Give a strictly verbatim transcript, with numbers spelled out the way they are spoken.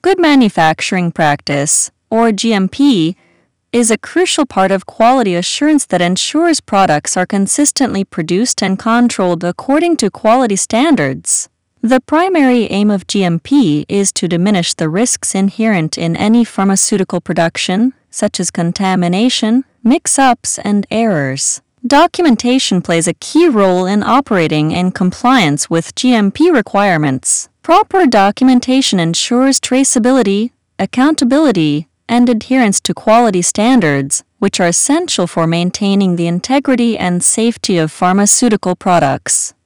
Good manufacturing practice, or G M P, is a crucial part of quality assurance that ensures products are consistently produced and controlled according to quality standards. The primary aim of G M P is to diminish the risks inherent in any pharmaceutical production, such as contamination, mix-ups, and errors. Documentation plays a key role in operating in compliance with G M P requirements. Proper documentation ensures traceability, accountability, and adherence to quality standards, which are essential for maintaining the integrity and safety of pharmaceutical products.